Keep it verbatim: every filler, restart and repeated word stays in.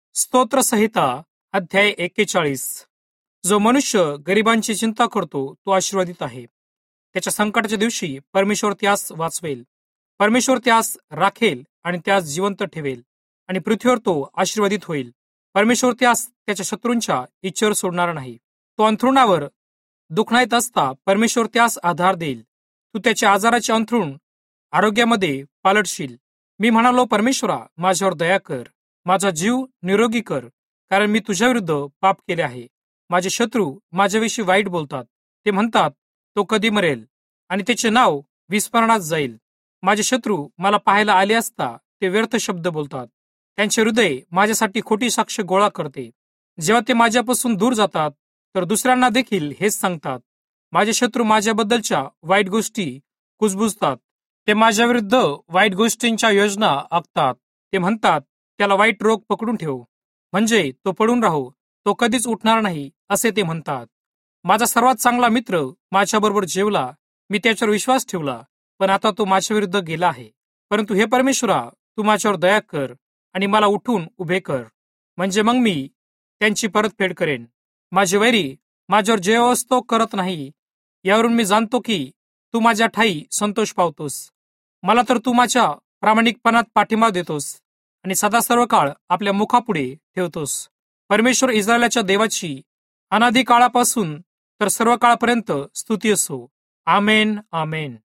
स्तोत्रसंहिता अध्याय एक्केचाळीस. जो मनुष्य गरिबांची चिंता करतो तो आशीर्वादित आहे. त्याच्या संकटाच्या दिवशी परमेश्वर त्यास वाचवेल. परमेश्वर त्यास राखेल आणि त्यास जिवंत ठेवेल आणि पृथ्वीवर तो आशीर्वादित होईल. परमेश्वर त्यास त्याच्या शत्रूंच्या इच्छेवर सोडणार नाही. तो अंथरुणावर दुखणायत असता परमेश्वर त्यास आधार देईल. तू त्याच्या आजाराचे अंथरुण आरोग्यामध्ये पालटशील. मी म्हणालो, परमेश्वरा, माझ्यावर दया कर, माझा जीव निरोगी कर, कारण मी तुझ्या विरुद्ध पाप केले आहे. माझे शत्रू माझ्याविषयी वाईट बोलतात. ते म्हणतात, तो कधी मरेल आणि त्याचे नाव विस्मरणात जाईल. माझे शत्रू मला पाहायला आले असता ते व्यर्थ शब्द बोलतात. त्यांचे हृदय माझ्यासाठी खोटी साक्ष गोळा करते. जेव्हा ते माझ्यापासून दूर जातात तर दुसऱ्यांना देखील हेच सांगतात. माझे शत्रू माझ्याबद्दलच्या वाईट गोष्टी कुजबुजतात. ते माझ्या विरुद्ध वाईट गोष्टींच्या योजना आखतात. ते म्हणतात, त्याला वाईट रोग पकडून ठेव, म्हणजे तो पडून राहू, तो कधीच उठणार नाही, असे ते म्हणतात. माझा सर्वात चांगला मित्र माझ्याबरोबर जेवला, मी त्याच्यावर विश्वास ठेवला, पण आता तो माझ्या विरुद्ध गेला आहे. परंतु हे परमेश्वरा, तू माझ्यावर दया कर आणि मला उठून उभे कर, म्हणजे मग मी त्यांची परतफेड करेन. माझे वैरी माझ्यावर जयवस्तो करत नाही. यावरून मी जाणतो की तू माझ्या ठाई संतोष पावतोस. मला तर तू माझ्या प्रामाणिकपणात पाठिंबा देतोस आणि सदा सर्व काळ आपल्या मुखापुढे ठेवतोस. परमेश्वर इस्रायलाच्या देवाची अनादी काळापासून तर सर्व काळापर्यंत स्तुती असो. आमेन, आमेन.